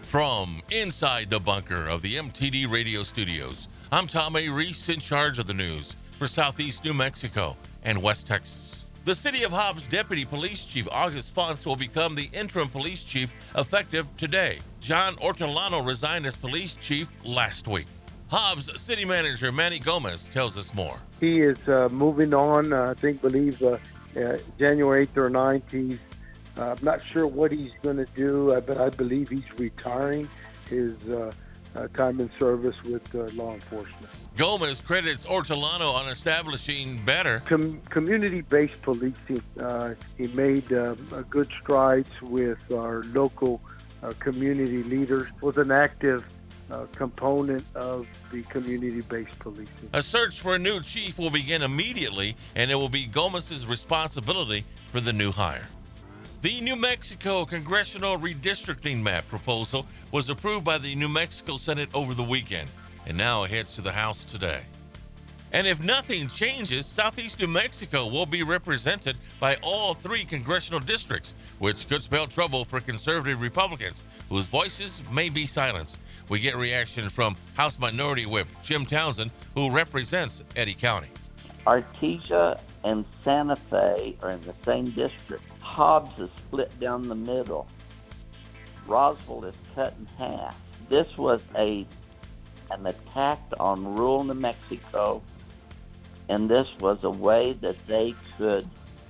From inside the bunker of the MTD radio studios, I'm Tom A. Reese, in charge of the news for Southeast New Mexico and West Texas. The City of Hobbs Deputy Police Chief August Fonts will become the interim police chief effective today. John Ortolano resigned as police chief last week. Hobbs City Manager Manny Gomez tells us more. He is moving on, believe January 8th or 9th. He's not sure what he's going to do, but I believe he's retiring his time in service with law enforcement. Gomez credits Ortolano on establishing better community-based policing. He made good strides with our local community leaders, was an active component of the community-based policing. A search for a new chief will begin immediately, and it will be Gomez's responsibility for the new hire. The New Mexico Congressional Redistricting Map proposal was approved by the New Mexico Senate over the weekend, and now it heads to the House today. And if nothing changes, Southeast New Mexico will be represented by all three congressional districts, which could spell trouble for conservative Republicans whose voices may be silenced. We get reaction from House Minority Whip Jim Townsend, who represents Eddy County. Artesia and Santa Fe are in the same district. Hobbs is split down the middle. Roswell is cut in half. This was an attack on rural New Mexico, and this was a way that they could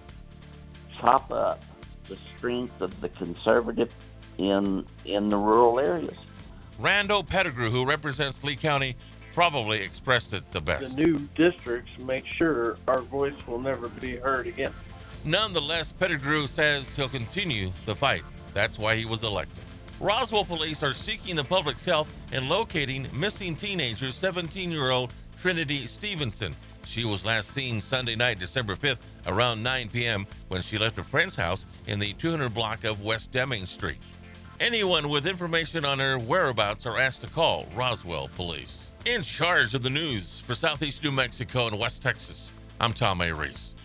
chop up the strength of the conservative in the rural areas. Rando Pettigrew, who represents Lee County, probably expressed it the best. The new districts make sure our voice will never be heard again. Nonetheless, Pettigrew says he'll continue the fight. That's why he was elected. Roswell police are seeking the public's help in locating missing teenager 17-year-old Trinity Stevenson. She was last seen Sunday night, December 5th, around 9 p.m. when she left a friend's house in the 200 block of West Deming Street. Anyone with information on her whereabouts are asked to call Roswell Police. In charge of the news for Southeast New Mexico and West Texas, I'm Tom A. Reese.